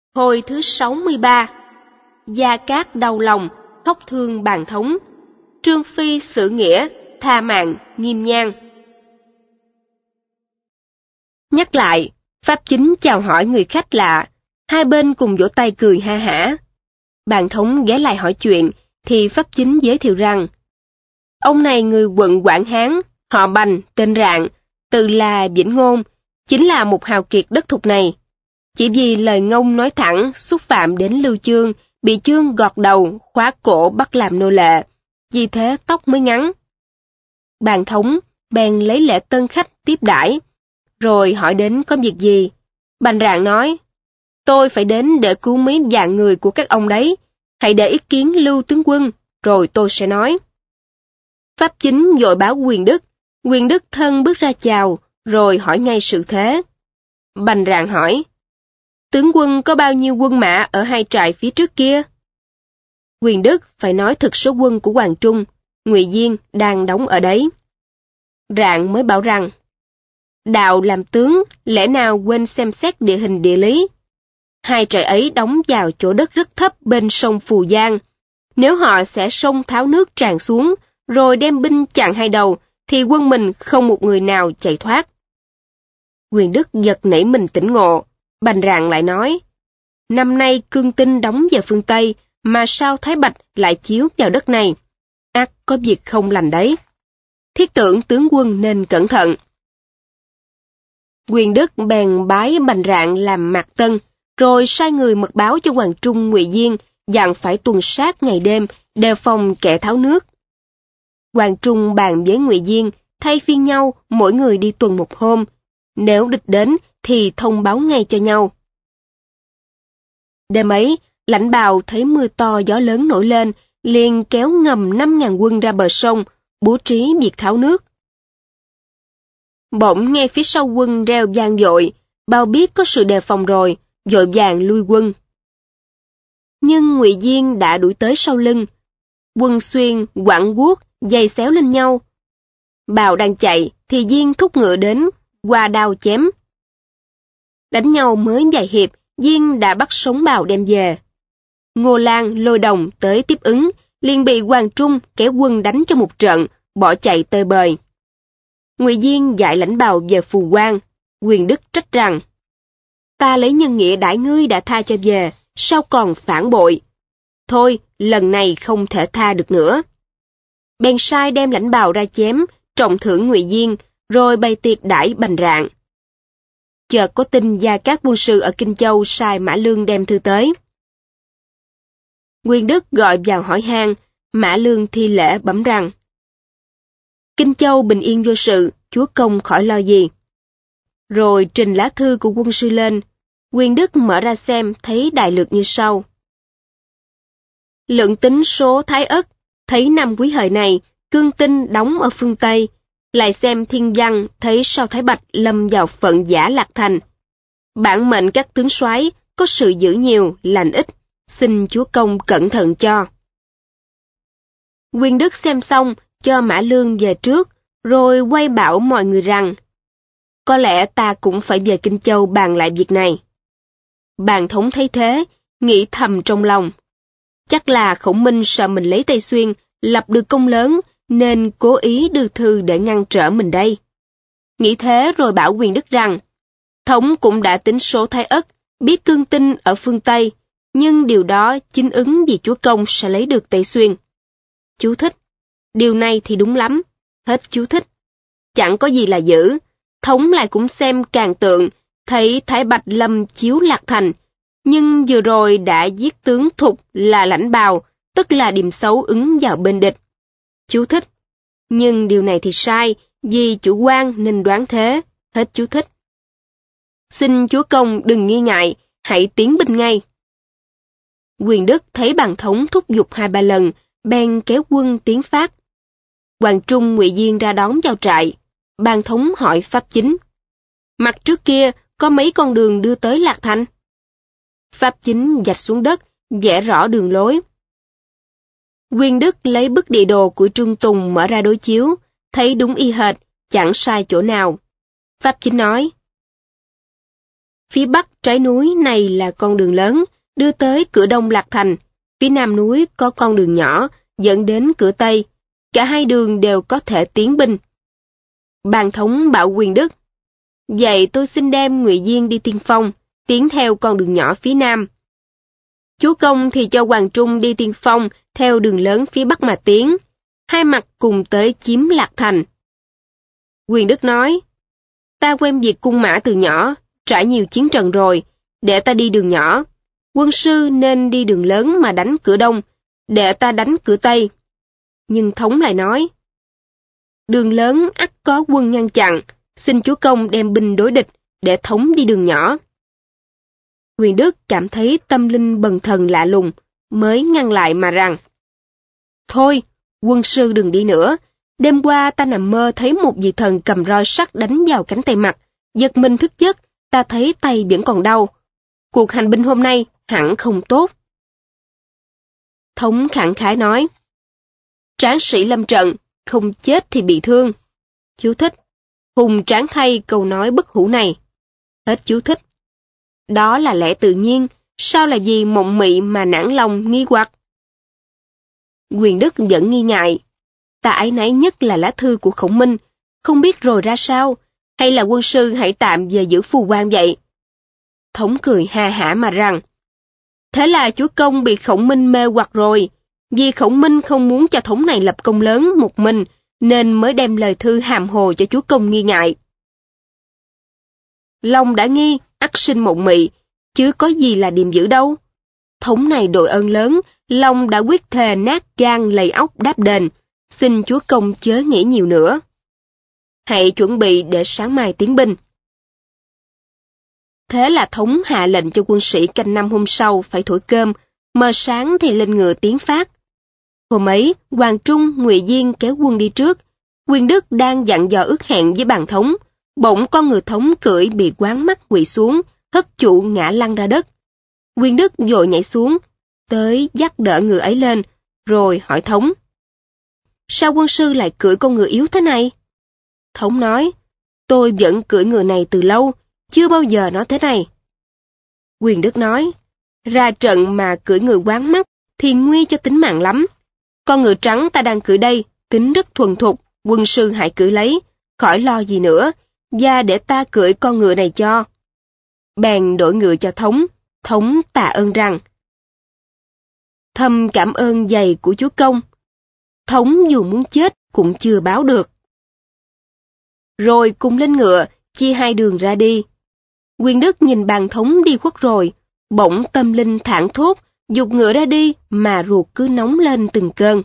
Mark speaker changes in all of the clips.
Speaker 1: Hồi thứ 63. Gia Cát đau lòng, khóc thương bàn thống. Trương Phi xử nghĩa, tha mạng, Nghiêm Nhan. Nhắc lại, Pháp Chính chào hỏi người khách lạ, hai bên cùng vỗ tay cười ha hả. Bàn thống ghé lại hỏi chuyện, thì Pháp Chính giới thiệu rằng, ông này người quận Quảng Hán, họ Bành, tên Rạng, từ là Vĩnh Ngôn, chính là một hào kiệt đất thục này. Chỉ vì lời ngông nói thẳng, xúc phạm đến Lưu Chương, bị Chương gọt đầu, khóa cổ bắt làm nô lệ, vì thế tóc mới ngắn. Bàn thống bèn lấy lễ tân khách tiếp đãi, rồi hỏi đến có việc gì. Bành Rạng nói, tôi phải đến để cứu mấy vạn người của các ông đấy, hãy để ý kiến Lưu tướng quân, rồi tôi sẽ nói. Pháp Chính vội báo Quyền Đức thân bước ra chào, rồi hỏi ngay sự thế. Bành Rạng hỏi, tướng quân có bao nhiêu quân mã ở hai trại phía trước kia? Quyền Đức phải nói thực số quân của Hoàng Trung, Ngụy Diên đang đóng ở đấy. Rạng mới bảo rằng, đạo làm tướng, lẽ nào quên xem xét địa hình địa lý. Hai trại ấy đóng vào chỗ đất rất thấp bên sông Phù Giang. Nếu họ sẽ xông tháo nước tràn xuống, rồi đem binh chặn hai đầu, thì quân mình không một người nào chạy thoát. Quyền Đức giật nảy mình tỉnh ngộ. Bành Rạng lại nói, năm nay Cương Tinh đóng vào phương Tây, mà sao Thái Bạch lại chiếu vào đất này? Ắt có việc không lành đấy. Thiết tưởng tướng quân nên cẩn thận. Quyền Đức bèn bái Bành Rạng làm mạc tân, rồi sai người mật báo cho Hoàng Trung Ngụy Diên, dặn phải tuần sát ngày đêm, đề phòng kẻ tháo nước. Hoàng Trung bàn với Ngụy Diên, thay phiên nhau, mỗi người đi tuần một hôm. Nếu địch đến, thì thông báo ngay cho nhau. Đêm ấy, Lãnh Bào thấy mưa to gió lớn nổi lên, liền kéo ngầm 5.000 quân ra bờ sông, bố trí việc tháo nước. Bỗng nghe phía sau quân reo vang dội, Bao biết có sự đề phòng rồi, vội vàng lui quân. Nhưng Ngụy Diên đã đuổi tới sau lưng. Quân Xuyên, quẳng guốc, giày xéo lên nhau. Bào đang chạy, thì Diên thúc ngựa đến, qua đao chém. Đánh nhau mới vài hiệp, Diên đã bắt sống Bào đem về. Ngô Lan, Lôi Đồng tới tiếp ứng, liền bị Hoàng Trung kéo quân đánh cho một trận, bỏ chạy tơi bời. Ngụy Diên dạy Lãnh Bào về Phù Quang. Quyền Đức trách rằng, ta lấy nhân nghĩa đãi ngươi đã tha cho về, sao còn phản bội? Thôi, lần này không thể tha được nữa. Bèn sai đem Lãnh Bào ra chém, trọng thưởng Ngụy Diên, rồi bày tiệc đãi Bành Rạng. Chợt có tin Gia Cát quân sư ở Kinh Châu sai Mã Lương đem thư tới. Quyền Đức gọi vào hỏi han, Mã Lương thi lễ bẩm rằng, Kinh Châu bình yên vô sự, chúa công khỏi lo gì. Rồi trình lá thư của quân sư lên, Quyền Đức mở ra xem thấy đại lược như sau. Lượng tính số Thái Ất, thấy năm Quý Hợi này, Cương Tinh đóng ở phương Tây, lại xem thiên văn thấy sao Thái Bạch lâm vào phận giả Lạc Thành. Bản mệnh các tướng soái có sự dữ nhiều, lành ít, xin chúa công cẩn thận cho. Quyền Đức xem xong, cho Mã Lương về trước, rồi quay bảo mọi người rằng, có lẽ ta cũng phải về Kinh Châu bàn lại việc này. Bàn thống thấy thế, nghĩ thầm trong lòng. Chắc là Khổng Minh sợ mình lấy Tây Xuyên, lập được công lớn, nên cố ý đưa thư để ngăn trở mình đây. Nghĩ thế rồi bảo Quyền Đức rằng, thống cũng đã tính số Thái Ất, biết Cương Tinh ở phương Tây, nhưng điều đó chính ứng vì chúa công sẽ lấy được Tây Xuyên. Chú thích. Điều này thì đúng lắm. Hết chú thích. Chẳng có gì là dữ. Thống lại cũng xem càn tượng, thấy Thái Bạch lâm chiếu Lạc Thành, nhưng vừa rồi đã giết tướng Thục là Lãnh Bào, tức là điểm xấu ứng vào bên địch. Chú thích. Nhưng điều này thì sai, vì chủ quan nên đoán thế. Hết chú thích. Xin chúa công đừng nghi ngại, hãy tiến binh ngay. Quyền Đức thấy bàn thống thúc giục 2-3 lần, bèn kéo quân tiến phát. Hoàng Trung Ngụy Diên ra đón vào trại. Bàn thống hỏi Pháp Chính, mặt trước kia có mấy con đường đưa tới Lạc Thành? Pháp Chính vạch xuống đất, vẽ rõ đường lối. Quyền Đức lấy bức địa đồ của Trương Tùng mở ra đối chiếu, thấy đúng y hệt, chẳng sai chỗ nào. Pháp Chính nói, Phía bắc trái núi này là con đường lớn, đưa tới cửa đông Lạc Thành. Phía nam núi có con đường nhỏ, dẫn đến cửa tây. Cả hai đường đều có thể tiến binh. Bàn thống bảo Quyền Đức: vậy tôi xin đem Ngụy Diên đi tiên phong, tiến theo con đường nhỏ phía nam. Chúa công thì cho Hoàng Trung đi tiên phong theo đường lớn phía bắc mà tiến, hai mặt cùng tới chiếm Lạc Thành. Quyền Đức nói: ta quen việc cung mã từ nhỏ, trải nhiều chiến trận rồi, để ta đi đường nhỏ. Quân sư nên đi đường lớn mà đánh cửa đông, để ta đánh cửa tây. Nhưng thống lại nói: đường lớn ắt có quân ngăn chặn, xin chúa công đem binh đối địch, để thống đi đường nhỏ. Quyền Đức cảm thấy tâm linh bần thần lạ lùng, mới ngăn lại mà rằng: thôi, quân sư đừng đi nữa. Đêm qua ta nằm mơ thấy một vị thần cầm roi sắt đánh vào cánh tay mặt, giật mình thức giấc, ta thấy tay vẫn còn đau. Cuộc hành binh hôm nay hẳn không tốt. Thống khẳng khái nói: tráng sĩ lâm trận, không chết thì bị thương. Chú thích: hùng tráng thay câu nói bất hủ này. Hết chú thích. Đó là lẽ tự nhiên, sao là gì mộng mị mà nản lòng nghi hoặc? Quyền Đức vẫn nghi ngại. Ta áy náy nhất là lá thư của Khổng Minh, không biết rồi ra sao, hay là quân sư hãy tạm về giữ phù quan vậy? Thống cười ha hả mà rằng: thế là chúa công bị Khổng Minh mê hoặc rồi, vì Khổng Minh không muốn cho thống này lập công lớn một mình, nên mới đem lời thư hàm hồ cho chúa công nghi ngại. Lòng đã nghi, ắt sinh mộng mị, chứ có gì là điềm dữ đâu. Thống này đội ơn lớn, Long đã quyết thề nát gan lầy óc đáp đền, xin chúa công chớ nghĩ nhiều nữa. Hãy chuẩn bị để sáng mai tiến binh. Thế là thống hạ lệnh cho quân sĩ canh năm hôm sau phải thổi cơm, mờ sáng thì lên ngựa tiến phát. Hôm ấy, Hoàng Trung, Ngụy Diên kéo quân đi trước. Quyền Đức đang dặn dò ước hẹn với bàn thống, bỗng con ngựa thống cưỡi bị quáng mắt quỵ xuống, hất trụ ngã lăn ra đất. Quyền Đức vội nhảy xuống, tới dắt đỡ ngựa ấy lên, rồi hỏi thống: sao quân sư lại cưỡi con ngựa yếu thế này? Thống nói: tôi vẫn cưỡi ngựa này từ lâu, chưa bao giờ nó thế này. Quyền Đức nói: ra trận mà cưỡi ngựa quáng mắt thì nguy cho tính mạng lắm. Con ngựa trắng ta đang cưỡi đây, tính rất thuần thục, quân sư hãy cưỡi lấy, khỏi lo gì nữa, và để ta cưỡi con ngựa này cho. Bèn đổi ngựa cho thống, thống tạ ơn rằng: thầm cảm ơn dày của chúa công. Thống dù muốn chết cũng chưa báo được. Rồi cùng lên ngựa, chia hai đường ra đi. Quyền Đức nhìn bàn thống đi khuất rồi, bỗng tâm linh thảng thốt, giục ngựa ra đi mà ruột cứ nóng lên từng cơn.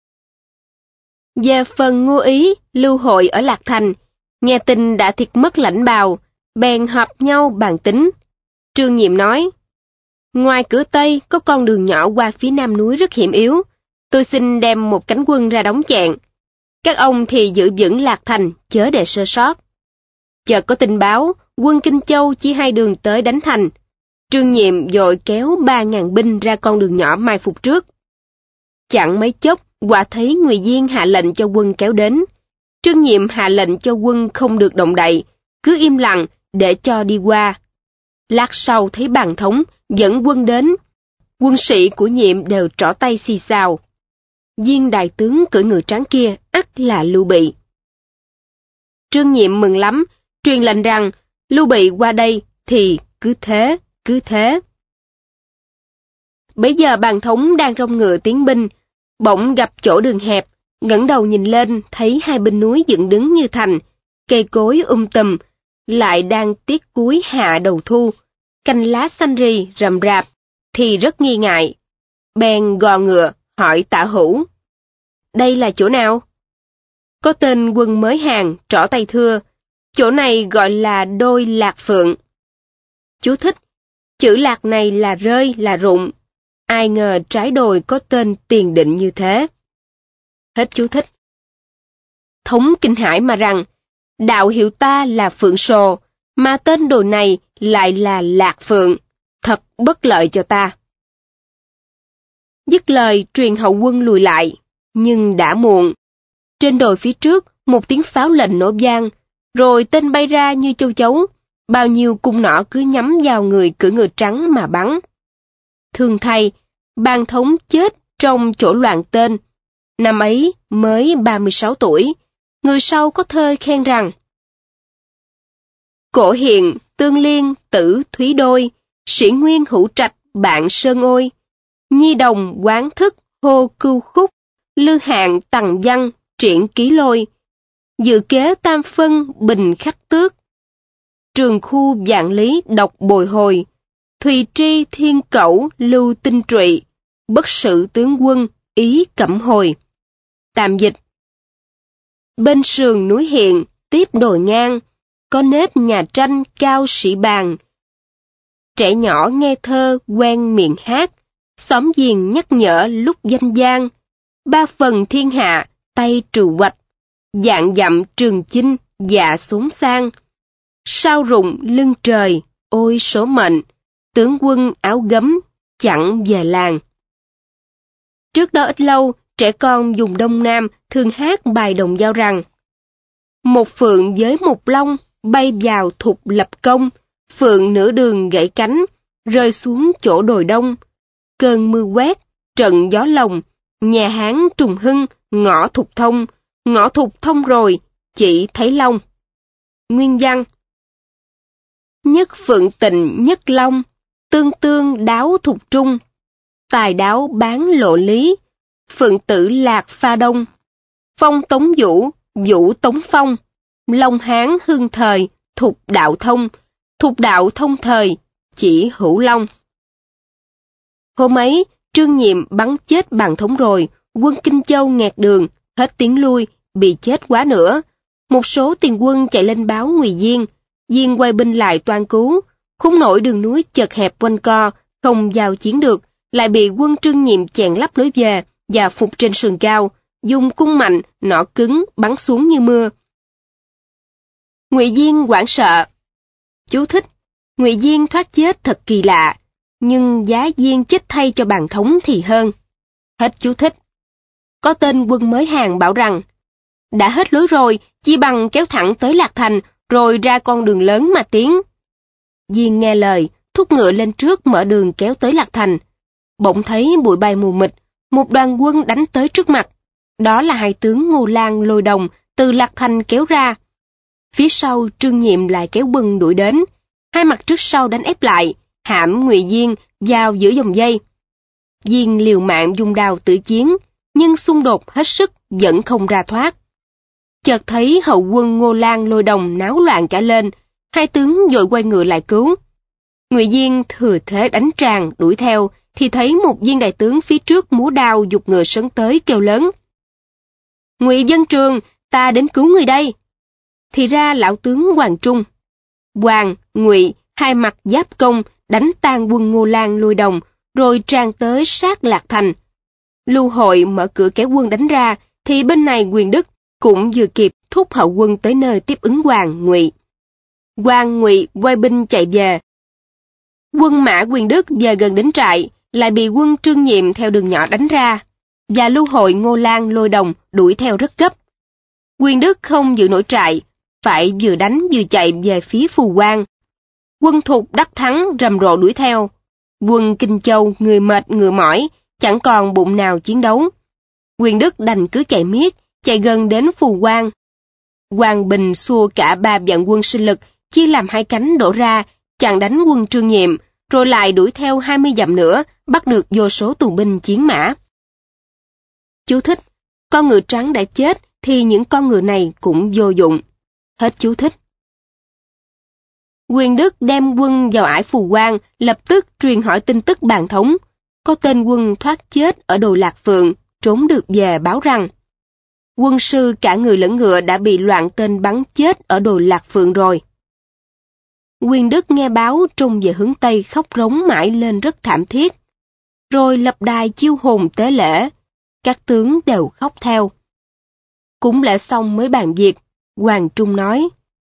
Speaker 1: Về phần Ngô Ý, lưu hội ở Lạc Thành, nghe tin đã thiệt mất lãnh bào, bèn họp nhau bàn tính. Trương Nhiệm nói: ngoài cửa Tây có con đường nhỏ qua phía nam núi rất hiểm yếu, tôi xin đem một cánh quân ra đóng chẹn. Các ông thì giữ vững Lạc Thành, chớ để sơ sót. Chợt có tin báo, quân Kinh Châu chia hai đường tới đánh thành. Trương Nhiệm vội kéo 3.000 binh ra con đường nhỏ mai phục trước. Chẳng mấy chốc, quả thấy Ngụy Diên hạ lệnh cho quân kéo đến. Trương Nhiệm hạ lệnh cho quân không được động đậy, cứ im lặng để cho đi qua. Lát sau thấy bàn thống dẫn quân đến, quân sĩ của Nhiệm đều trỏ tay xì xào. Diên đại tướng cưỡi ngựa trắng kia ắt là Lưu Bị. Trương Nhiệm mừng lắm, truyền lệnh rằng Lưu Bị qua đây thì cứ thế. Bấy giờ bàn thống đang rong ngựa tiến binh, bỗng gặp chỗ đường hẹp, ngẩng đầu nhìn lên thấy hai bên núi dựng đứng như thành, cây cối tùm, lại đang tiết cuối hạ đầu thu, cành lá xanh rì rậm rạp, thì rất nghi ngại. Bèn gò ngựa hỏi Tả Hữu: đây là chỗ nào? Có tên quân mới hàng trỏ tay thưa: chỗ này gọi là đôi Lạc Phượng. Chú thích: chữ lạc này là rơi, là rụng. Ai ngờ trái đồi có tên tiền định như thế. Hết chú thích. Thống kinh hãi mà rằng: đạo hiệu ta là Phượng Sồ, mà tên đồi này lại là Lạc Phượng, thật bất lợi cho ta. Dứt lời truyền hậu quân lùi lại, nhưng đã muộn. Trên đồi phía trước, một tiếng pháo lệnh nổ vang, rồi tên bay ra như châu chấu. bao nhiêu cung nỏ cứ nhắm vào người cưỡi ngựa trắng mà bắn. Thương thay, Ban Thống chết trong chỗ loạn tên. Năm ấy mới 36 tuổi, người sau có thơ khen rằng: Cổ hiền, tương liên, tử thúy đôi, sĩ nguyên hữu trạch, bạn sơn ôi. Nhi đồng quán thức, hô cưu khúc, lư hạng tằng văn, triển ký lôi. Dự kế tam phân, bình khắc tước. Trường khu vạn lý, độc bồi hồi. Thùy tri thiên cẩu, lưu tinh trụy. Bất sự tướng quân, ý cẩm hồi. Tạm dịch: Bên sườn núi Hiện, tiếp đồi ngang, có nếp nhà tranh cao sĩ bàn. Trẻ nhỏ nghe thơ quen miệng hát, xóm giềng nhắc nhở lúc danh gian. Ba phần thiên hạ, tay trừ hoạch, dạng dặm trường chinh, dạ xốn sang. Sao rụng lưng trời, ôi số mệnh, tướng quân áo gấm, chẳng về làng. Trước đó ít lâu, trẻ con vùng Đông Nam thường hát bài đồng dao rằng: Một phượng với một long, bay vào thục lập công, phượng nửa đường gãy cánh, rơi xuống chỗ đồi đông. Cơn mưa quét, trận gió lồng, nhà Hán trùng hưng, ngõ thục thông rồi, chỉ thấy long. Nguyên văn: Nhất phượng tịnh nhất long, tương tương đáo thục trung, tài đáo bán lộ lý, phượng tử lạc pha đông. Phong tống vũ, vũ tống phong, long Hán hưng thời, thục đạo thông thời, chỉ hữu long. Hôm ấy, Trương Nhiệm bắn chết Bàn Thống rồi, quân Kinh Châu nghẹt đường, hết tiếng lui, bị chết quá nữa. Một số tiền quân chạy lên báo Ngụy Diên, Diên quay binh lại toan cứu, khung nổi đường núi chật hẹp quanh co, không giao chiến được, lại bị quân Trương Nhiệm chèn lấp lối về và phục trên sườn cao, dùng cung mạnh, nỏ cứng bắn xuống như mưa. Ngụy Diên hoảng sợ. Chú thích: Ngụy Diên thoát chết thật kỳ lạ, nhưng giá Diên chết thay cho Bàn Thống thì hơn. Hết chú thích. Có tên quân mới hàng bảo rằng: đã hết lối rồi, chi bằng kéo thẳng tới Lạc Thành, rồi ra con đường lớn mà tiến. Diên nghe lời, thúc ngựa lên trước mở đường kéo tới Lạc Thành. Bỗng thấy bụi bay mù mịt, một đoàn quân đánh tới trước mặt. Đó là hai tướng Ngô Lan, Lôi Đồng từ Lạc Thành kéo ra. Phía sau Trương Nhiệm lại kéo bưng đuổi đến, hai mặt trước sau đánh ép lại, hãm Ngụy Diên vào giữa dòng dây. Diên liều mạng dùng đao tử chiến, nhưng xung đột hết sức vẫn không ra thoát. Chợt thấy hậu quân Ngô Lan, Lôi Đồng náo loạn cả lên, hai tướng vội quay ngựa lại cứu. Ngụy Diên thừa thế đánh tràn đuổi theo, thì thấy một viên đại tướng phía trước múa đao giục ngựa sấn tới kêu lớn: Ngụy Vân Trường, ta đến cứu người đây. Thì ra lão tướng Hoàng Trung. Hoàng, Ngụy hai mặt giáp công đánh tan quân Ngô Lan, Lôi Đồng, rồi tràn tới sát Lạc Thành. Lưu Hội mở cửa kéo quân đánh ra, thì bên này Quyền Đức cũng vừa kịp thúc hậu quân tới nơi tiếp ứng Hoàng, Ngụy. Hoàng, Ngụy quay binh chạy về. Quân mã Quyền Đức về gần đến trại, lại bị quân Trương Nhiệm theo đường nhỏ đánh ra, và Lưu Hội, Ngô Lan, Lôi Đồng đuổi theo rất gấp. Quyền Đức không giữ nổi trại, phải vừa đánh vừa chạy về phía Phù Quang. Quân Thục đắc thắng rầm rộ đuổi theo. Quân Kinh Châu người mệt ngựa mỏi, chẳng còn bụng nào chiến đấu. Quyền Đức đành cứ chạy miết, chạy gần đến Phù Quang. Hoàng Bình xua cả 3 vạn quân sinh lực, chia làm hai cánh đổ ra, chặn đánh quân Trương Nhiệm, rồi lại đuổi theo 20 dặm nữa, bắt được vô số tù binh chiến mã. Chú thích: con ngựa trắng đã chết, thì những con ngựa này cũng vô dụng. Hết chú thích. Quyền Đức đem quân vào ải Phù Quang, lập tức truyền hỏi tin tức Bàn Thống. Có tên quân thoát chết ở đồi Lạc Phượng, trốn được về báo rằng quân sư cả người lẫn ngựa đã bị loạn tên bắn chết ở đồi Lạc Phượng rồi. Quyền Đức nghe báo trông về hướng Tây khóc rống mãi lên rất thảm thiết. Rồi lập đài chiêu hồn tế lễ, các tướng đều khóc theo. Cúng lễ xong mới bàn việc, Hoàng Trung nói: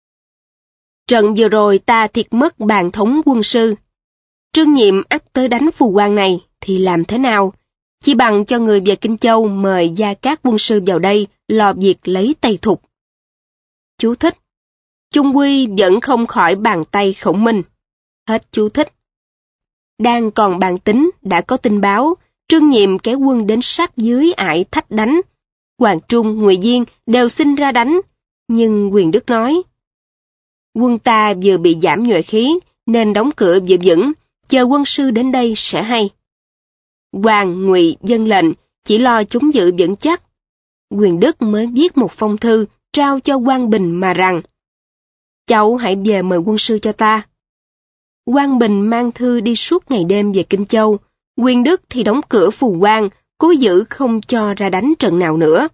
Speaker 1: Trận vừa rồi ta thiệt mất Bàn Thống quân sư. Trương Nhiệm ắt tới đánh Phù Quang này, thì làm thế nào? Chỉ bằng cho người về Kinh Châu mời Gia Cát quân sư vào đây lo việc lấy Tây Thục. Chú thích: chung quy vẫn không khỏi bàn tay Khổng Minh. Hết chú thích. Đang còn bàn tính, đã có tin báo, Trương Nhiệm kéo quân đến sát dưới ải thách đánh. Hoàng Trung, Ngụy Diên đều xin ra đánh, nhưng Quyền Đức nói: quân ta vừa bị giảm nhuệ khí, nên đóng cửa giữ vững, chờ quân sư đến đây sẽ hay. Hoàng, Ngụy vâng lệnh, chỉ lo chúng giữ vững chắc. Quyền Đức mới viết một phong thư trao cho Quang Bình mà rằng: cháu hãy về mời quân sư cho ta. Quang Bình mang thư đi suốt ngày đêm về Kinh Châu, Quyền Đức thì đóng cửa Phù Quang, cố giữ không cho ra đánh trận nào nữa.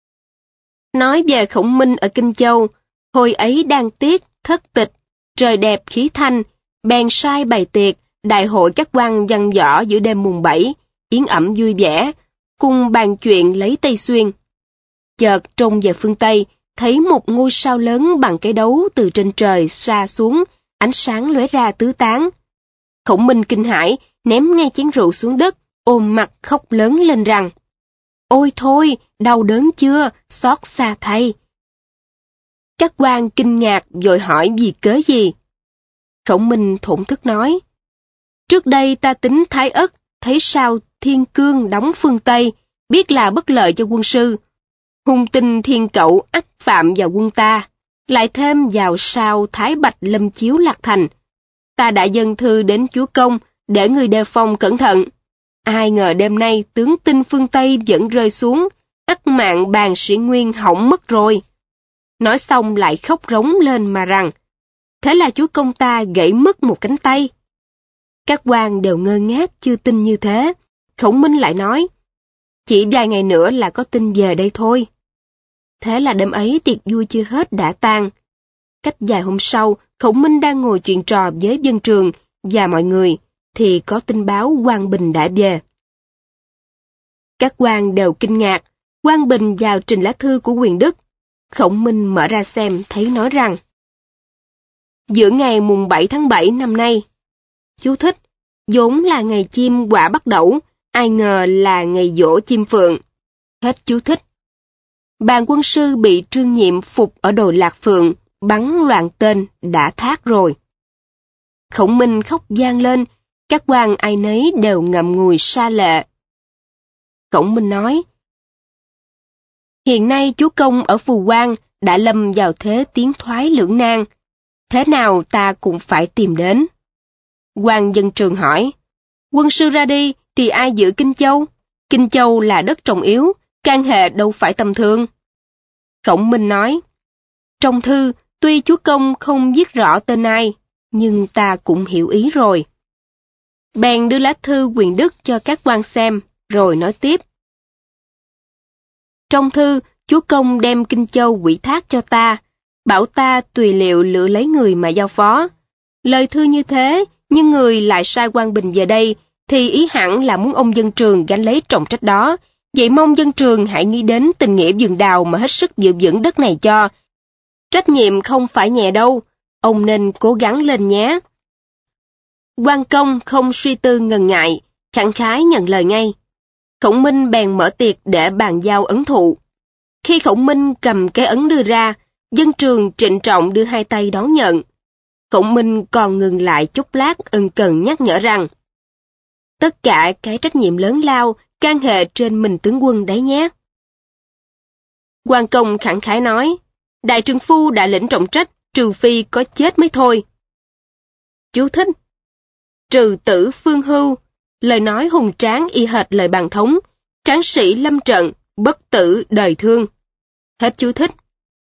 Speaker 1: Nói về Khổng Minh ở Kinh Châu, hồi ấy đang tiết, thất tịch, trời đẹp khí thanh, bèn sai bày tiệc, đại hội các quan văn võ giữa đêm mùng 7, yến ẩm vui vẻ, cùng bàn chuyện lấy Tây Xuyên. Chợt trông về phương Tây, thấy một ngôi sao lớn bằng cái đấu từ trên trời xa xuống, ánh sáng lóe ra tứ tán. Khổng Minh kinh hãi, ném ngay chén rượu xuống đất, ôm mặt khóc lớn lên rằng: ôi thôi, đau đớn chưa, xót xa thay. Các quan kinh ngạc vội hỏi vì cớ gì. Khổng Minh thổn thức nói: trước đây ta tính Thái Ất, thấy sao Thiên Cương đóng phương Tây, biết là bất lợi cho quân sư. Hung tinh Thiên Cậu ắt phạm vào quân ta, lại thêm vào sao Thái Bạch lâm chiếu Lạc Thành. Ta đã dâng thư đến chúa công, để người đề phòng cẩn thận. Ai ngờ đêm nay tướng tinh phương Tây vẫn rơi xuống, ắt mạng bàn sĩ Nguyên hỏng mất rồi. Nói xong lại khóc rống lên mà rằng: thế là chúa công ta gãy mất một cánh tay. Các quan đều ngơ ngác chưa tin như thế. Khổng Minh lại nói: chỉ vài ngày nữa là có tin về đây thôi. Thế là đêm ấy tiệc vui chưa hết đã tan. Cách vài hôm sau, Khổng Minh đang ngồi chuyện trò với dân trường và mọi người, thì có tin báo Quang Bình đã về. Các quan đều kinh ngạc. Quang Bình vào trình lá thư của Quyền Đức. Khổng Minh mở ra xem thấy nói rằng: giữa ngày mùng 7 tháng 7 năm nay. Chú thích: vốn là ngày chim quả bắt đẩu, ai ngờ là ngày giỗ chim phượng. Hết chú thích. Bàn quân sư bị Trương Nhiệm phục ở đồi Lạc Phượng, bắn loạn tên, đã thác rồi. Khổng Minh khóc vang lên, các quan ai nấy đều ngậm ngùi sa lệ. Khổng Minh nói: hiện nay chúa công ở Phù Quang đã lâm vào thế tiến thoái lưỡng nan, thế nào ta cũng phải tìm đến. Quan Dân Trường hỏi: quân sư ra đi thì ai giữ Kinh Châu? Kinh Châu là đất trọng yếu, can hệ đâu phải tầm thường. Khổng Minh nói: trong thư tuy chúa công không viết rõ tên ai, nhưng ta cũng hiểu ý rồi. Bèn đưa lá thư Quyền Đức cho các quan xem, rồi nói tiếp: trong thư, chúa công đem Kinh Châu ủy thác cho ta, bảo ta tùy liệu lựa lấy người mà giao phó. Lời thư như thế, nhưng người lại sai Quang Bình về đây, thì ý hẳn là muốn ông Dân Trường gánh lấy trọng trách đó. Vậy mong Dân Trường hãy nghĩ đến tình nghĩa vườn đào mà hết sức giữ vững đất này cho. Trách nhiệm không phải nhẹ đâu, ông nên cố gắng lên nhé. Quan Công không suy tư ngần ngại, khẳng khái nhận lời ngay. Khổng Minh bèn mở tiệc để bàn giao ấn thụ. Khi Khổng Minh cầm cái ấn đưa ra, Dân Trường trịnh trọng đưa hai tay đón nhận. Khổng Minh còn ngừng lại chốc lát ân cần nhắc nhở rằng: tất cả cái trách nhiệm lớn lao, can hệ trên mình tướng quân đấy nhé. Quan Công khẳng khái nói: đại trượng phu đã lĩnh trọng trách, trừ phi có chết mới thôi. Chú thích: trừ tử phương hưu, lời nói hùng tráng y hệt lời bàn thống, tráng sĩ lâm trận, bất tử đời thương. Hết chú thích.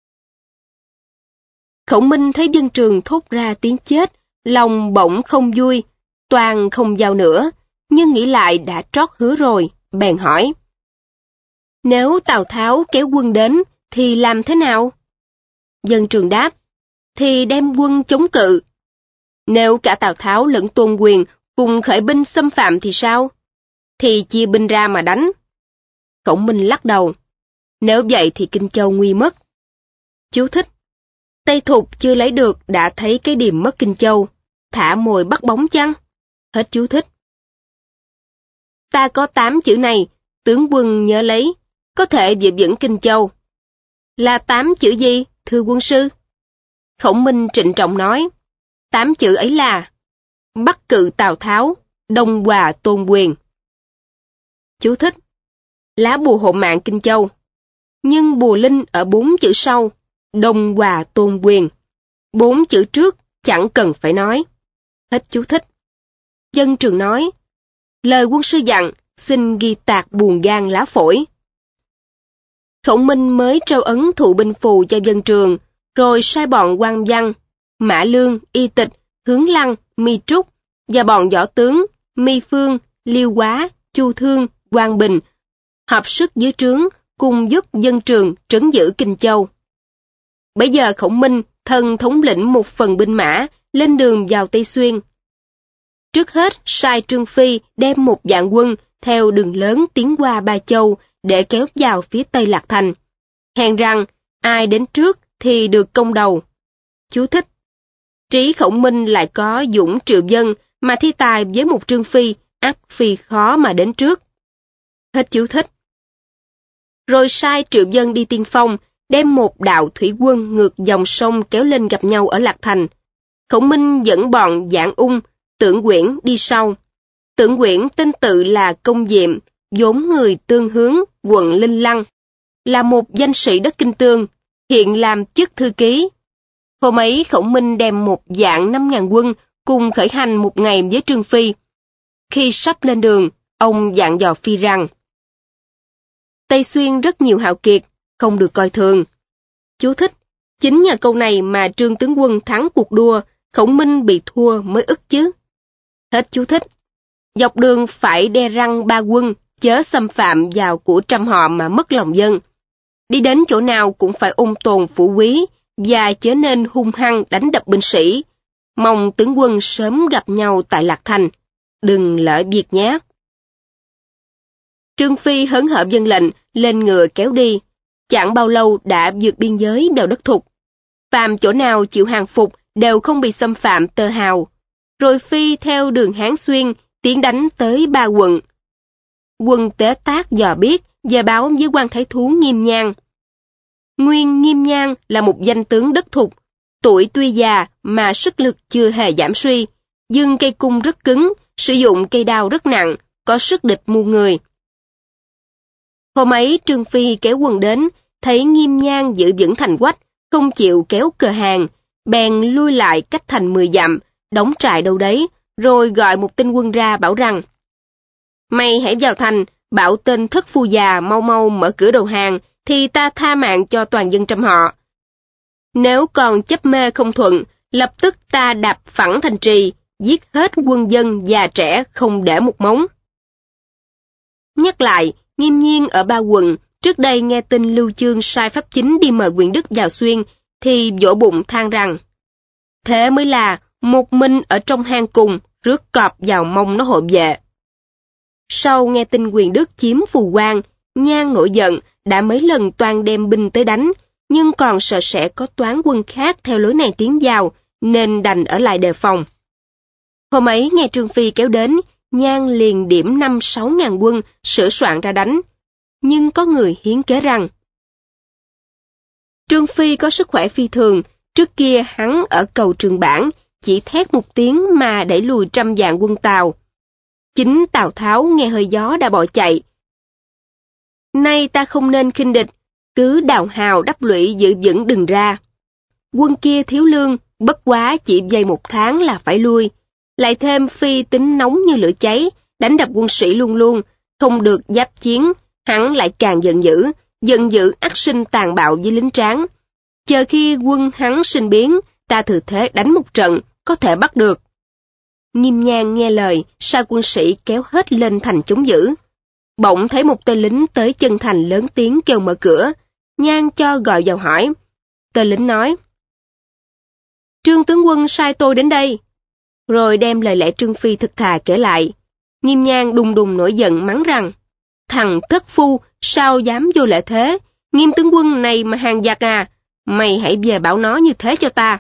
Speaker 1: Khổng Minh thấy Dân Trường thốt ra tiếng chết, lòng bỗng không vui, toàn không giao nữa, nhưng nghĩ lại đã trót hứa rồi, bèn hỏi: nếu Tào Tháo kéo quân đến, thì làm thế nào? Dân Trường đáp: thì đem quân chống cự. Nếu cả Tào Tháo lẫn Tôn Quyền cùng khởi binh xâm phạm thì sao? Thì chia binh ra mà đánh. Khổng Minh lắc đầu: nếu vậy thì Kinh Châu nguy mất. Chú thích: Tây Thục chưa lấy được đã thấy cái điềm mất Kinh Châu, thả mồi bắt bóng chăng? Hết chú thích. Ta có 8 chữ này, tướng quân nhớ lấy, có thể giữ vững Kinh Châu. Là 8 chữ gì, thưa quân sư? Khổng Minh trịnh trọng nói, 8 chữ ấy là Bắc cự Tào Tháo, Đông hòa Tôn Quyền. Chú thích: lá bùa hộ mạng Kinh Châu. Nhưng bùa linh ở 4 chữ sau, Đông hòa Tôn Quyền. 4 chữ trước chẳng cần phải nói. Hết chú thích. Dân Trường nói, lời quân sư dặn, xin ghi tạc buồn gan lá phổi. Khổng Minh mới trao ấn thụ binh phù cho Dân Trường, rồi sai bọn quan văn, Mã Lương, Y Tịch, Hướng Lăng, Mi Trúc và bọn võ tướng Mi Phương, Liêu Quá, Chu Thương, Quang Bình hợp sức dưới trướng cùng giúp Dân Trường trấn giữ Kinh Châu. Bấy giờ Khổng Minh thân thống lĩnh một phần binh mã lên đường vào Tây Xuyên. Trước hết sai Trương Phi đem một vạn quân theo đường lớn tiến qua Ba Châu để kéo vào phía Tây Lạc Thành. Hèn rằng ai đến trước thì được công đầu. Chú thích: trí Khổng Minh lại có dũng triệu dân mà thi tài với một Trương Phi, ắt phi khó mà đến trước. Hết chú thích. Rồi sai triệu dân đi tiên phong, đem một đạo thủy quân ngược dòng sông kéo lên gặp nhau ở Lạc Thành. Khổng Minh dẫn bọn Giảng Ung, Tưởng Quyển đi sau. Tưởng Quyển tên tự là Công Diệm, vốn người Tương Hướng, quận Linh Lăng, là một danh sĩ đất Kinh Tương, hiện làm chức thư ký. Hôm ấy Khổng Minh đem một vạn 5.000 quân cùng khởi hành một ngày với Trương Phi. Khi sắp lên đường, ông dặn dò Phi rằng, Tây Xuyên rất nhiều hào kiệt, không được coi thường. Chú thích: chính nhờ câu này mà Trương tướng quân thắng cuộc đua, Khổng Minh bị thua mới ức chứ. Hết chú thích. Dọc đường phải đe răng ba quân, chớ xâm phạm vào của trăm họ mà mất lòng dân. Đi đến chỗ nào cũng phải ôn tồn phủ quý, và chớ nên hung hăng đánh đập binh sĩ. Mong tướng quân sớm gặp nhau tại Lạc Thành. Đừng lỡ việc nhé. Trương Phi hớn hở vâng lệnh, lên ngựa kéo đi. Chẳng bao lâu đã vượt biên giới vào đất Thục. Phàm chỗ nào chịu hàng phục đều không bị xâm phạm tơ hào. Rồi Phi theo đường Hán Xuyên tiến đánh tới Ba Quận. Quân Tế Tác dò biết và báo với quan thái thú Nghiêm Nhan. Nguyên Nghiêm Nhan là một danh tướng đất Thục, tuổi tuy già mà sức lực chưa hề giảm suy, nhưng cây cung rất cứng, sử dụng cây đao rất nặng, có sức địch muôn người. Hôm ấy Trương Phi kéo quân đến, thấy Nghiêm Nhan giữ vững thành quách, không chịu kéo cờ hàng, bèn lui lại cách thành 10 dặm, đóng trại đâu đấy, rồi gọi một tên quân ra bảo rằng, mày hãy vào thành, bảo tên thất phu già mau mau mở cửa đầu hàng, thì ta tha mạng cho toàn dân trăm họ. Nếu còn chấp mê không thuận, lập tức ta đạp phẳng thành trì, giết hết quân dân già trẻ không để một mống. Nhắc lại, Nghiêm Nhiên ở Ba Quận, trước đây nghe tin Lưu Chương sai Pháp Chính đi mời Quyền Đức vào Xuyên, thì vỗ bụng than rằng, thế mới là một mình ở trong hang cùng, rước cọp vào mông nó hội vệ. Sau nghe tin Quyền Đức chiếm Phù Quang, Nhan nổi giận, đã mấy lần toan đem binh tới đánh, nhưng còn sợ sẽ có toán quân khác theo lối này tiến vào, nên đành ở lại đề phòng. Hôm ấy nghe Trương Phi kéo đến, Nhan liền điểm 5-6 ngàn quân sửa soạn ra đánh. Nhưng có người hiến kế rằng, Trương Phi có sức khỏe phi thường, trước kia hắn ở cầu Trường Bản, chỉ thét một tiếng mà đẩy lùi 100 vạn quân Tào. Chính Tào Tháo nghe hơi gió đã bỏ chạy. Nay ta không nên khinh địch, cứ đào hào đắp lũy giữ vững đừng ra. Quân kia thiếu lương, bất quá chỉ dây 1 tháng là phải lui. Lại thêm Phi tính nóng như lửa cháy, đánh đập quân sĩ luôn luôn, không được giáp chiến, hắn lại càng giận dữ ắt sinh tàn bạo với lính tráng. Chờ khi quân hắn sinh biến, ta thừa thế đánh một trận, có thể bắt được. Nghiêm Nhan nghe lời, sai quân sĩ kéo hết lên thành chống giữ. Bỗng thấy một tên lính tới chân thành lớn tiếng kêu mở cửa, Nhan cho gọi vào hỏi. Tên lính nói, Trương tướng quân sai tôi đến đây. Rồi đem lời lẽ Trương Phi thực thà kể lại. Nghiêm Nhan đùng đùng nổi giận mắng rằng, thằng thất phu, sao dám vô lễ thế, Nghiêm tướng quân này mà hàng giặc à, mày hãy về bảo nó như thế cho ta.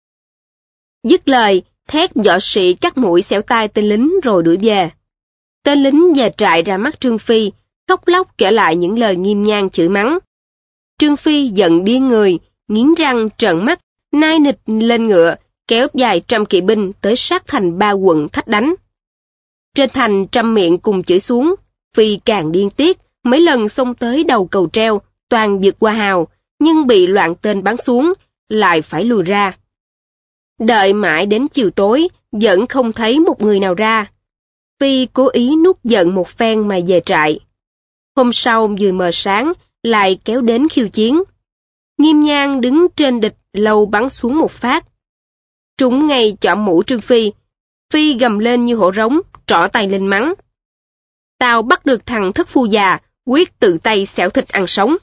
Speaker 1: Dứt lời, thét võ sĩ cắt mũi xẻo tai tên lính rồi đuổi về. Tên lính về trại ra mắt Trương Phi, khóc lóc kể lại những lời Nghiêm Nhan chửi mắng. Trương Phi giận điên người, nghiến răng trợn mắt, nai nịch lên ngựa, kéo vài trăm kỵ binh tới sát thành Ba Quận thách đánh. Trên thành trăm miệng cùng chửi xuống, Phi càng điên tiết, mấy lần xông tới đầu cầu treo, toàn vượt qua hào, nhưng bị loạn tên bắn xuống, lại phải lùi ra. Đợi mãi đến chiều tối, vẫn không thấy một người nào ra. Phi cố ý nuốt giận một phen mà về trại. Hôm sau vừa mờ sáng, lại kéo đến khiêu chiến. Nghiêm Nhan đứng trên địch lâu bắn xuống một phát. Trúng ngay chỏm mũ Trương Phi. Phi gầm lên như hổ rống, trỏ tay lên mắng. Tao bắt được thằng thất phu già, quyết tự tay xẻo thịt ăn sống.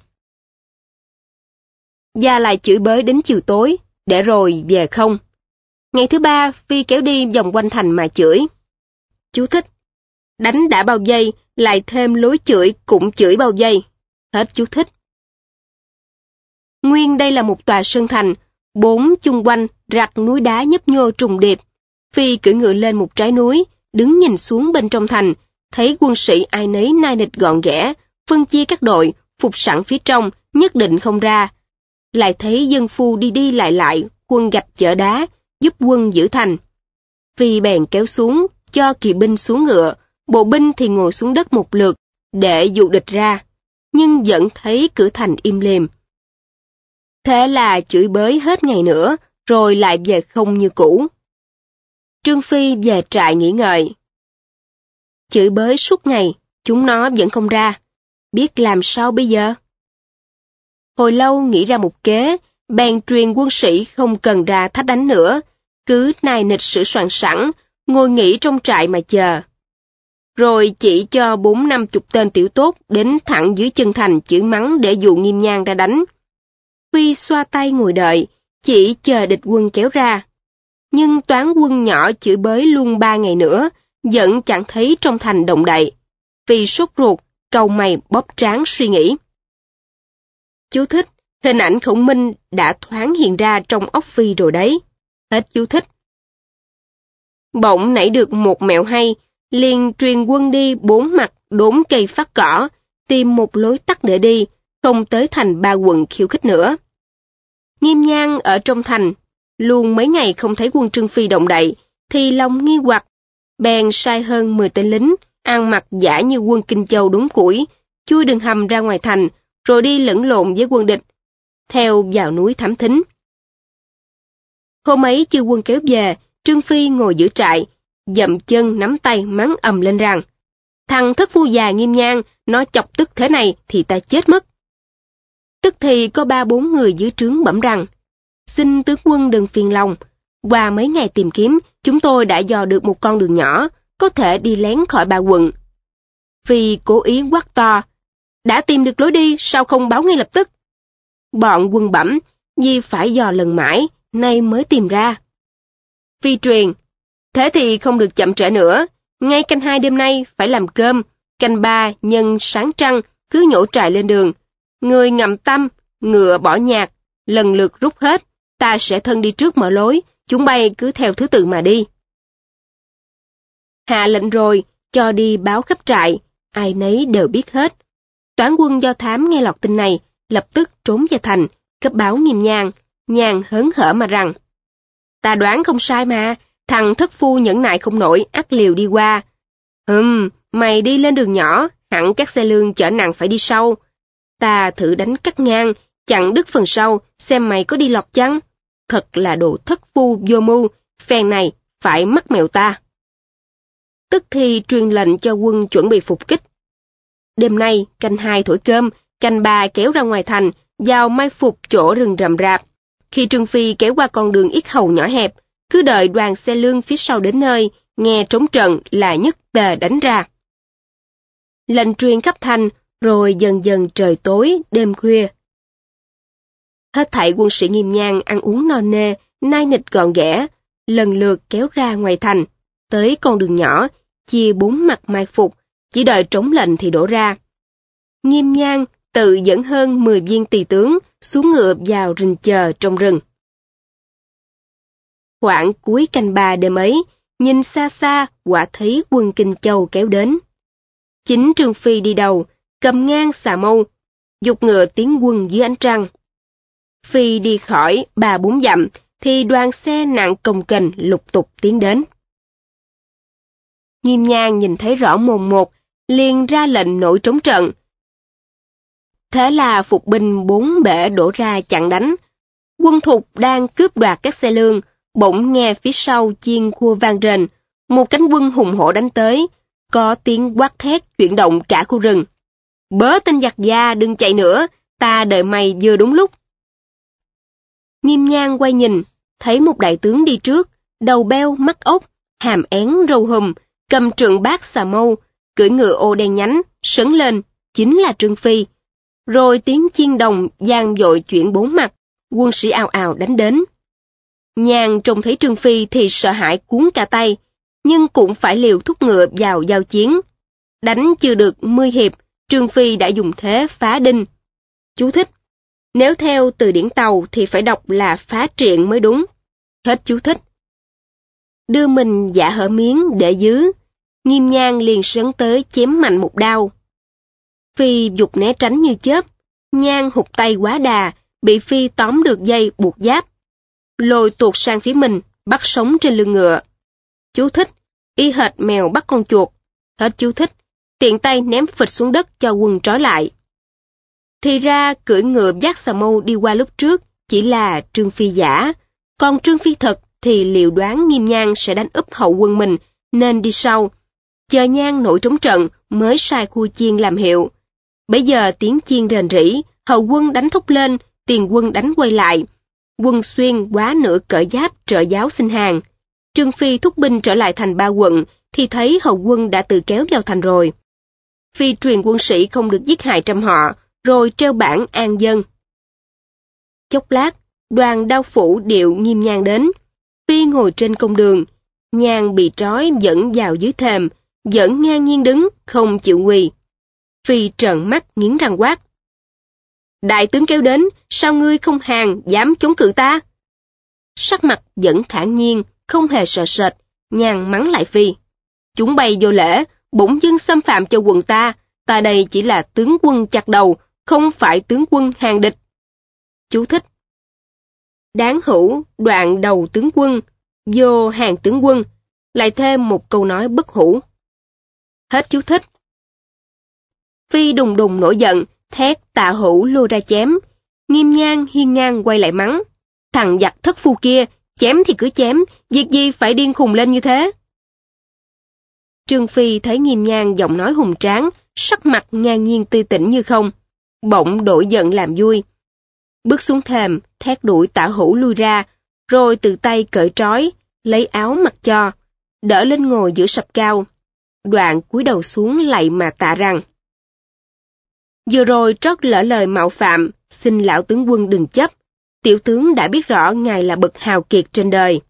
Speaker 1: Và lại chửi bới đến chiều tối, để rồi về không. Ngày thứ ba, Phi kéo đi vòng quanh thành mà chửi. Chú thích. Đánh đã bao giây, lại thêm lối chửi cũng chửi bao giây. Hết chú thích. Nguyên đây là một tòa sơn thành, 4 chung quanh rặt núi đá nhấp nhô trùng điệp. Phi cưỡi ngựa lên một trái núi, đứng nhìn xuống bên trong thành, thấy quân sĩ ai nấy nai nịch gọn ghẽ, phân chia các đội, phục sẵn phía trong, nhất định không ra. Lại thấy dân phu đi đi lại, quân gạch chở đá, giúp quân giữ thành. Phi bèn kéo xuống, cho kỵ binh xuống ngựa, bộ binh thì ngồi xuống đất một lượt, để dụ địch ra, nhưng vẫn thấy cửa thành im lìm. Thế là chửi bới hết ngày nữa, rồi lại về không như cũ. Trương Phi về trại nghỉ ngơi. Chửi bới suốt ngày, chúng nó vẫn không ra, biết làm sao bây giờ? Hồi lâu nghĩ ra một kế, bèn truyền quân sĩ không cần ra thách đánh nữa, cứ nai nịch sửa soạn sẵn, ngồi nghỉ trong trại mà chờ. Rồi chỉ cho 40-50 tên tiểu tốt đến thẳng dưới chân thành chửi mắng để dụ Nghiêm Nhan ra đánh. Phi xoa tay ngồi đợi, chỉ chờ địch quân kéo ra. Nhưng toán quân nhỏ chửi bới luôn 3 ngày nữa, vẫn chẳng thấy trong thành động đậy. Phi sốt ruột, cau mày bóp trán suy nghĩ. Chú thích, hình ảnh Khổng Minh đã thoáng hiện ra trong óc Phi rồi đấy. Hết chú thích. Bỗng nảy được một mẹo hay, liền truyền quân đi 4 mặt đốn cây phát cỏ, tìm một lối tắt để đi, không tới thành Ba Quận khiêu khích nữa. Nghiêm Nhan ở trong thành, luôn mấy ngày không thấy quân Trương Phi động đậy, thì lòng nghi hoặc, bèn sai hơn 10 tên lính, ăn mặc giả như quân Kinh Châu đốn củi, chui đường hầm ra ngoài thành, rồi đi lẫn lộn với quân địch, theo vào núi thám thính. Hôm ấy chư quân kéo về, Trương Phi ngồi giữa trại, dậm chân nắm tay mắng ầm lên rằng, thằng thất phu già Nghiêm Nhan, nó chọc tức thế này thì ta chết mất. Tức thì có 3-4 người dưới trướng bẩm rằng, xin tướng quân đừng phiền lòng, qua mấy ngày tìm kiếm, chúng tôi đã dò được một con đường nhỏ, có thể đi lén khỏi Ba Quận. Phi cố ý quát to, đã tìm được lối đi, sao không báo ngay lập tức? Bọn quân bẩm, vì phải dò lần mãi, nay mới tìm ra. Phi truyền, thế thì không được chậm trễ nữa, ngay canh 2 đêm nay phải làm cơm, canh 3 nhân sáng trăng cứ nhổ trại lên đường. Người ngậm tâm, ngựa bỏ nhạc, lần lượt rút hết, ta sẽ thân đi trước mở lối, chúng bay cứ theo thứ tự mà đi. Hạ lệnh rồi, cho đi báo khắp trại, ai nấy đều biết hết. Toán quân do thám nghe lọt tin này, lập tức trốn về thành, cấp báo Nghiêm Nhan, Nhan hớn hở mà rằng, ta đoán không sai mà, thằng thất phu nhẫn nại không nổi, ắt liều đi qua. Mày đi lên đường nhỏ, hẳn các xe lương chở nặng phải đi sau. Ta thử đánh cắt ngang, chặn đứt phần sau, xem mày có đi lọt chăng? Thật là đồ thất phu vô mưu, phen này phải mắc mẹo ta. Tức thì truyền lệnh cho quân chuẩn bị phục kích. Đêm nay, canh 2 thổi cơm, canh 3 kéo ra ngoài thành, vào mai phục chỗ rừng rậm rạp. Khi Trương Phi kéo qua con đường yết hầu nhỏ hẹp, cứ đợi đoàn xe lương phía sau đến nơi, nghe trống trận là nhất tề đánh ra. Lệnh truyền khắp thành, rồi dần dần trời tối, đêm khuya. Hết thảy quân sĩ Nghiêm Nhan ăn uống no nê, nai nịch gọn ghẽ, lần lượt kéo ra ngoài thành, tới con đường nhỏ, chia 4 mặt mai phục, chỉ đợi trống lệnh thì đổ ra. Nghiêm Nhan tự dẫn hơn 10 viên tỳ tướng xuống ngựa vào rình chờ trong rừng. Khoảng cuối canh 3 đêm ấy, nhìn xa xa quả thấy quân Kinh Châu kéo đến. Chính Trương Phi đi đầu, cầm ngang xà mâu, giục ngựa tiến quân dưới ánh trăng. Phi đi khỏi 3-4 dặm, thì đoàn xe nặng cồng kềnh lục tục tiến đến. Nghiêm Nhan nhìn thấy rõ mồn một, liền ra lệnh nổi trống trận. Thế là phục binh 4 bể đổ ra chặn đánh. Quân Thục đang cướp đoạt các xe lương, bỗng nghe phía sau chiên khua vang rền, một cánh quân hùng hổ đánh tới, có tiếng quát thét chuyển động cả khu rừng. Bớ tên giặc già, đừng chạy nữa, ta đợi mày vừa đúng lúc. Nghiêm Nhan quay nhìn, thấy một đại tướng đi trước, đầu beo mắt ốc, hàm én râu hùm, cầm trượng bát xà mâu, cưỡi ngựa ô đen nhánh, sấn lên, chính là Trương Phi. Rồi tiếng chiên đồng vang dội chuyển 4 mặt, quân sĩ ào ào đánh đến. Nhan trông thấy Trương Phi thì sợ hãi cuốn cả tay, nhưng cũng phải liều thúc ngựa vào giao chiến. Đánh chưa được 10 hiệp, Trương Phi đã dùng thế phá đinh. Chú thích: nếu theo từ điển Tàu thì phải đọc là phá triện mới đúng. Hết chú thích. Đưa mình giả hở miếng để giữ, Nghiêm Nhan liền sấn tới chém mạnh một đao. Phi giục né tránh như chớp, Nhan hụt tay quá đà, bị Phi tóm được dây buộc giáp, lôi tuột sang phía mình, bắt sống trên lưng ngựa. Chú thích: y hệt mèo bắt con chuột. Hết chú thích. Tiện tay ném phịch xuống đất cho quân trói lại. Thì ra cưỡi ngựa dắt xà mâu đi qua lúc trước chỉ là Trương Phi giả, còn Trương Phi thật thì liệu đoán Nghiêm Nhan sẽ đánh úp hậu quân mình nên đi sau, chờ Nhan nổi trống trận mới sai khu chiên làm hiệu. Bây giờ tiếng chiên rền rĩ, hậu quân đánh thúc lên, tiền quân đánh quay lại. Quân Xuyên quá nửa cởi giáp trợ giáo xin hàng. Trương Phi thúc binh trở lại thành Ba Quận thì thấy hậu quân đã tự kéo vào thành rồi. Phi truyền quân sĩ không được giết hại trăm họ, rồi treo bảng an dân. Chốc lát, đoàn đao phủ điệu Nghiêm Nhan đến. Phi ngồi trên công đường, Nhan bị trói dẫn vào dưới thềm, vẫn ngang nhiên đứng, không chịu quỳ. Phi trợn mắt nghiến răng quát: đại tướng kéo đến, sao ngươi không hàng dám chống cự ta? Sắc mặt vẫn thản nhiên, không hề sợ sệt, Nhan mắng lại Phi: chúng bay vô lễ, bỗng dưng xâm phạm cho quần ta đây chỉ là tướng quân chặt đầu, không phải tướng quân hàng địch. Chú thích: đáng hữu đoạn đầu tướng quân, vô hàng tướng quân, lại thêm một câu nói bất hủ. Hết chú thích. Phi đùng đùng nổi giận, thét Tạ Hữu lôi ra chém. Nghiêm Nhan hiên ngang quay lại mắng: thằng giặc thất phu kia, chém thì cứ chém, việc gì phải điên khùng lên như thế? Trương Phi thấy Nghiêm Nhan giọng nói hùng tráng, sắc mặt ngang nhiên tươi tỉnh như không, bỗng đổi giận làm vui. Bước xuống thềm, thét đuổi Tạ Hữu lui ra, rồi tự tay cởi trói, lấy áo mặc cho, đỡ lên ngồi giữa sập cao. Đoạn cúi đầu xuống lạy mà tạ rằng: vừa rồi trót lỡ lời mạo phạm, xin lão tướng quân đừng chấp, tiểu tướng đã biết rõ ngài là bậc hào kiệt trên đời.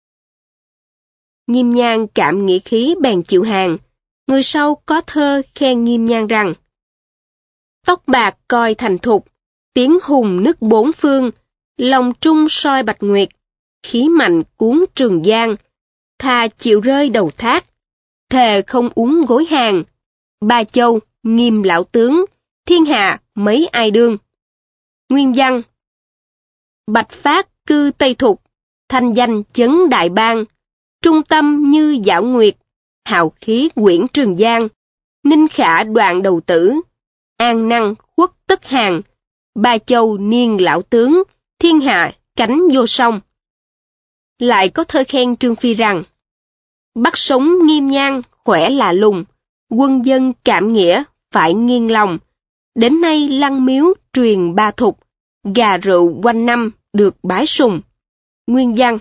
Speaker 1: Nghiêm Nhan cảm nghĩa khí bèn chịu hàng. Người sau có thơ khen Nghiêm Nhan rằng: tóc bạc coi thành thục, tiếng hùng nức bốn phương, lòng trung soi bạch nguyệt, khí mạnh cuốn Trường Giang, thà chịu rơi đầu thác, thề không uống gối hàng, Ba Châu Nghiêm lão tướng, thiên hạ mấy ai đương. Nguyên văn: bạch phát cư Tây Thục, thanh danh chấn đại bang, trung tâm như Giảo Nguyệt, hào khí quyển Trường Giang, ninh khả đoạn đầu tử, an năng khuất tất hàng, Ba Châu niên lão tướng, thiên hạ cánh vô song. Lại có thơ khen Trương Phi rằng: bắt sống Nghiêm Nhan khỏe lạ lùng, quân dân cảm nghĩa phải nghiêng lòng, đến nay lăng miếu truyền ba thục, gà rượu quanh năm được bái sùng. Nguyên văn: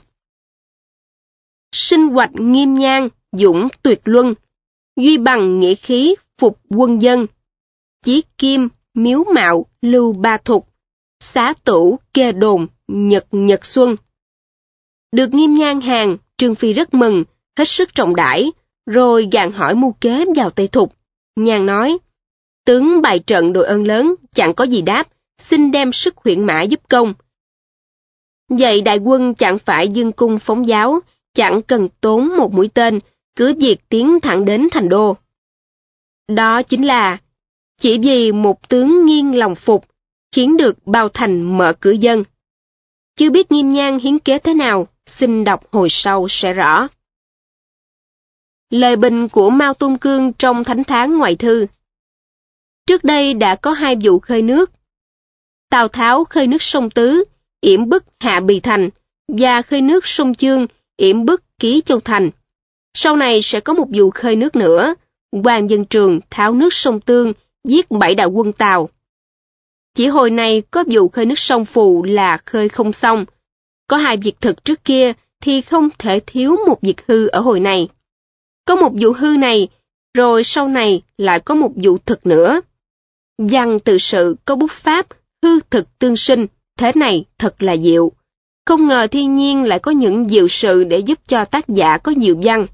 Speaker 1: sinh hoạch Nghiêm Nhan dũng tuyệt luân, duy bằng nghĩa khí phục quân dân, chí kim miếu mạo lưu ba thục, xá tủ kê đồn nhật nhật xuân. Được Nghiêm Nhan hàng, Trương Phi rất mừng, hết sức trọng đãi, rồi gạn hỏi mưu kế vào Tây Thục. Nhan nói: tướng bày trận đội ơn lớn, chẳng có gì đáp, xin đem sức huyện mã giúp công. Vậy đại quân chẳng phải dương cung phóng giáo, chẳng cần tốn một mũi tên, cứ việc tiến thẳng đến thành đô. Đó chính là chỉ vì một tướng nghiêng lòng phục, khiến được bao thành mở cửa dân. Chưa biết Nghiêm Nhan hiến kế thế nào, xin đọc hồi sau sẽ rõ. Lời bình của Mao Tôn Cương trong Thánh Thán Ngoại Thư. Trước đây đã có 2 vụ khơi nước. Tào Tháo khơi nước sông Tứ, yểm bức Hạ Bì Thành, và khơi nước sông Chương, yểm bức Ký Châu Thành. Sau này sẽ có một vụ khơi nước nữa, Hoàng Dân Trường tháo nước sông Tương, giết 7 đạo quân Tào. Chỉ hồi này có vụ khơi nước sông Phù là khơi không xong. Có 2 việc thực trước kia thì không thể thiếu một việc hư ở hồi này. Có một vụ hư này, rồi sau này lại có một vụ thực nữa. Văn tự sự có bút pháp, hư thực tương sinh, thế này thật là diệu. Không ngờ thiên nhiên lại có những diệu sự để giúp cho tác giả có diệu văn.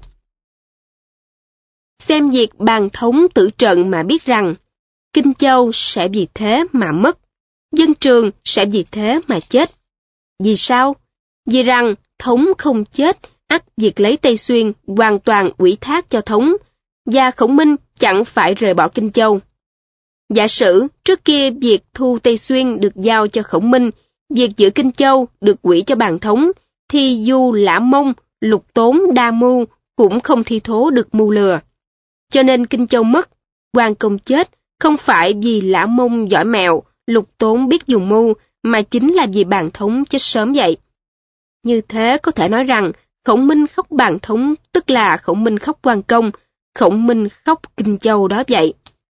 Speaker 1: Xem việc Bàn Thống tử trận mà biết rằng, Kinh Châu sẽ vì thế mà mất, Dân Trường sẽ vì thế mà chết. Vì sao? Vì rằng Thống không chết, ắt việc lấy Tây Xuyên hoàn toàn ủy thác cho Thống, và Khổng Minh chẳng phải rời bỏ Kinh Châu. Giả sử trước kia việc thu Tây Xuyên được giao cho Khổng Minh, việc giữ Kinh Châu được quỹ cho Bàn Thống, thì dù Lã Mông, Lục Tốn đa mưu cũng không thi thố được mưu lừa. Cho nên Kinh Châu mất, Quan Công chết, không phải vì Lã Mông giỏi mẹo, Lục Tốn biết dùng mưu, mà chính là vì Bàn Thống chết sớm vậy. Như thế có thể nói rằng, Khổng Minh khóc Bàn Thống tức là Khổng Minh khóc Quan Công, Khổng Minh khóc Kinh Châu đó vậy.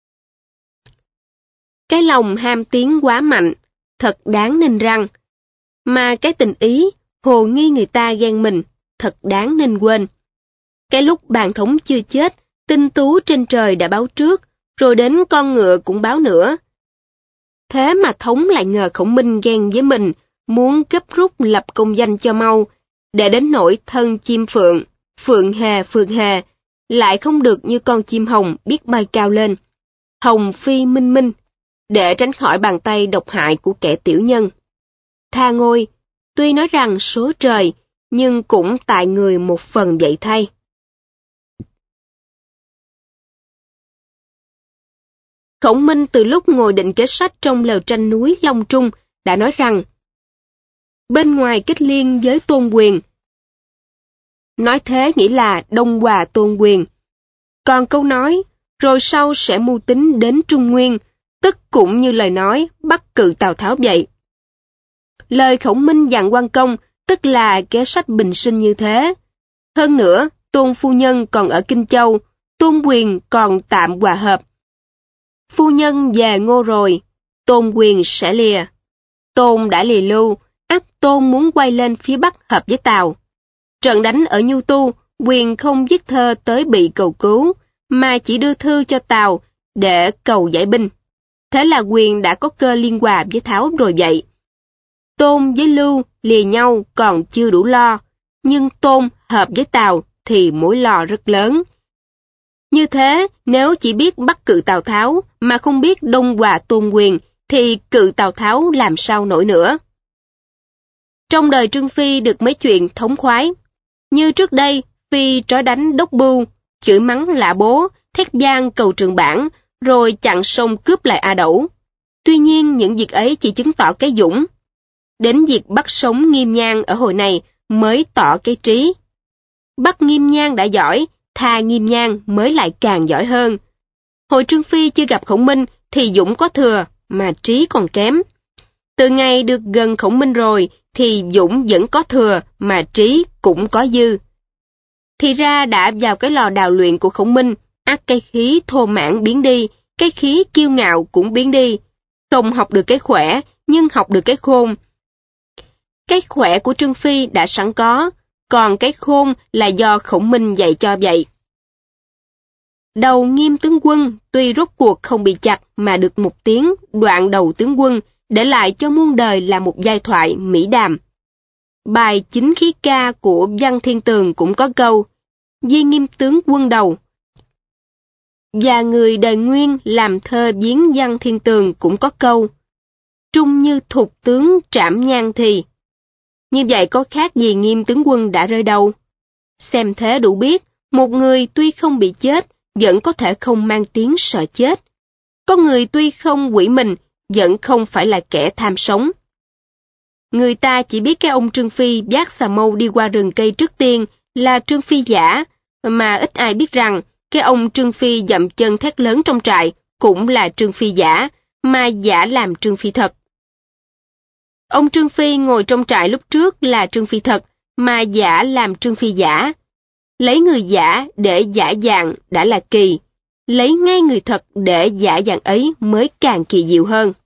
Speaker 1: Cái lòng ham tiếng quá mạnh, thật đáng nên răng. Mà cái tình ý, hồ nghi người ta ghen mình, thật đáng nên quên. Cái lúc Bàn Thống chưa chết, tinh tú trên trời đã báo trước, rồi đến con ngựa cũng báo nữa. Thế mà Thống lại ngờ Khổng Minh ghen với mình, muốn gấp rút lập công danh cho mau, để đến nỗi thân chim phượng, phượng hề, lại không được như con chim hồng biết bay cao lên. Hồng phi minh minh, để tránh khỏi bàn tay độc hại của kẻ tiểu nhân. Tha ngôi, tuy nói rằng số trời, nhưng cũng tại người một phần vậy thay. Khổng Minh từ lúc ngồi định kế sách trong lều tranh núi Long Trung đã nói rằng, bên ngoài kết liên với Tôn Quyền. Nói thế nghĩa là đông hòa Tôn Quyền. Còn câu nói, rồi sau sẽ mưu tính đến Trung Nguyên, tức cũng như lời nói bắt cự Tào Tháo vậy. Lời Khổng Minh dặn Quan Công, tức là kế sách bình sinh như thế. Hơn nữa, Tôn phu nhân còn ở Kinh Châu, Tôn Quyền còn tạm hòa hợp. Phu nhân về Ngô rồi, Tôn Quyền sẽ lìa. Tôn đã lìa Lưu, ắt Tôn muốn quay lên phía Bắc hợp với Tào. Trận đánh ở Nhu Tu, Quyền không viết thơ tới bị cầu cứu, mà chỉ đưa thư cho Tào để cầu giải binh. Thế là Quyền đã có cơ liên hòa với Tháo rồi vậy. Tôn với Lưu lìa nhau còn chưa đủ lo, nhưng Tôn hợp với Tào thì mối lo rất lớn. Như thế, nếu chỉ biết bắt cự Tào Tháo mà không biết đông hòa Tôn Quyền, thì cự Tào Tháo làm sao nổi nữa. Trong đời Trương Phi được mấy chuyện thống khoái. Như trước đây, Phi trói đánh Đốc Bưu, chửi mắng Lã Bố, thét gian cầu Trường Bản, rồi chặn sông cướp lại A Đẩu. Tuy nhiên những việc ấy chỉ chứng tỏ cái dũng. Đến việc bắt sống Nghiêm Nhan ở hồi này mới tỏ cái trí. Bắt Nghiêm Nhan đã giỏi, tha Nghiêm Nhan mới lại càng giỏi hơn. Hồi Trương Phi chưa gặp Khổng Minh thì dũng có thừa, mà trí còn kém. Từ ngày được gần Khổng Minh rồi thì dũng vẫn có thừa, mà trí cũng có dư. Thì ra đã vào cái lò đào luyện của Khổng Minh, ắt cái khí thô mãn biến đi, cái khí kiêu ngạo cũng biến đi. Không học được cái khỏe, nhưng học được cái khôn. Cái khỏe của Trương Phi đã sẵn có, còn cái khôn là do Khổng Minh dạy cho vậy. Đầu Nghiêm tướng quân tuy rốt cuộc không bị chặt mà được một tiếng đoạn đầu tướng quân, để lại cho muôn đời là một giai thoại mỹ đàm. Bài Chính Khí Ca của Văn Thiên Tường cũng có câu, Di Nghiêm tướng quân đầu. Và người đời Nguyên làm thơ viếng Văn Thiên Tường cũng có câu, Trung như thục tướng trảm nhan thì. Như vậy có khác gì Nghiêm tướng quân đã rơi đầu? Xem thế đủ biết, một người tuy không bị chết, vẫn có thể không mang tiếng sợ chết. Có người tuy không quỷ mình, vẫn không phải là kẻ tham sống. Người ta chỉ biết cái ông Trương Phi vác xà mâu đi qua rừng cây trước tiên là Trương Phi giả, mà ít ai biết rằng cái ông Trương Phi dậm chân thét lớn trong trại cũng là Trương Phi giả, mà giả làm Trương Phi thật. Ông Trương Phi ngồi trong trại lúc trước là Trương Phi thật, mà giả làm Trương Phi giả. Lấy người giả để giả dạng đã là kỳ, lấy ngay người thật để giả dạng ấy mới càng kỳ diệu hơn.